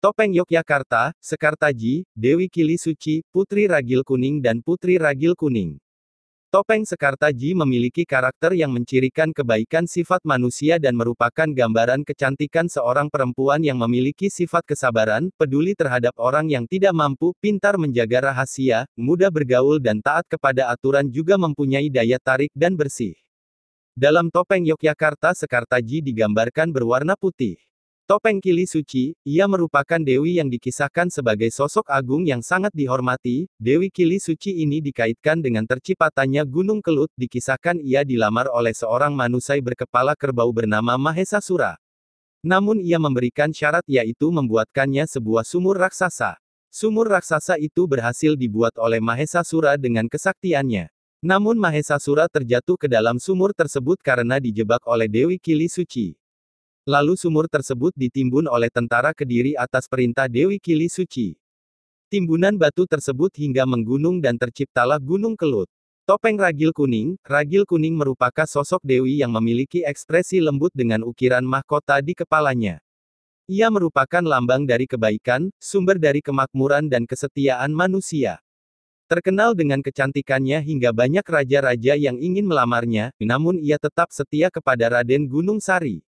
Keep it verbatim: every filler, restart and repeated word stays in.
Topeng Yogyakarta, Sekartaji, Dewi Kili Suci, Putri Ragil Kuning dan Putri Ragil Kuning. Topeng Sekartaji memiliki karakter yang mencirikan kebaikan sifat manusia dan merupakan gambaran kecantikan seorang perempuan yang memiliki sifat kesabaran, peduli terhadap orang yang tidak mampu, pintar menjaga rahasia, mudah bergaul dan taat kepada aturan, juga mempunyai daya tarik dan bersih. Dalam topeng Yogyakarta, Sekartaji digambarkan berwarna putih. Topeng Kili Suci, ia merupakan dewi yang dikisahkan sebagai sosok agung yang sangat dihormati. Dewi Kili Suci ini dikaitkan dengan terciptanya Gunung Kelut, dikisahkan ia dilamar oleh seorang manusia berkepala kerbau bernama Mahesasura. Namun ia memberikan syarat, yaitu membuatkannya sebuah sumur raksasa. Sumur raksasa itu berhasil dibuat oleh Mahesasura dengan kesaktiannya. Namun Mahesasura terjatuh ke dalam sumur tersebut karena dijebak oleh Dewi Kili Suci. Lalu sumur tersebut ditimbun oleh tentara Kediri atas perintah Dewi Kili Suci. Timbunan batu tersebut hingga menggunung dan terciptalah Gunung Kelut. Topeng Ragil Kuning, Ragil Kuning merupakan sosok dewi yang memiliki ekspresi lembut dengan ukiran mahkota di kepalanya. Ia merupakan lambang dari kebaikan, sumber dari kemakmuran dan kesetiaan manusia. Terkenal dengan kecantikannya hingga banyak raja-raja yang ingin melamarnya, namun ia tetap setia kepada Raden Gunung Sari.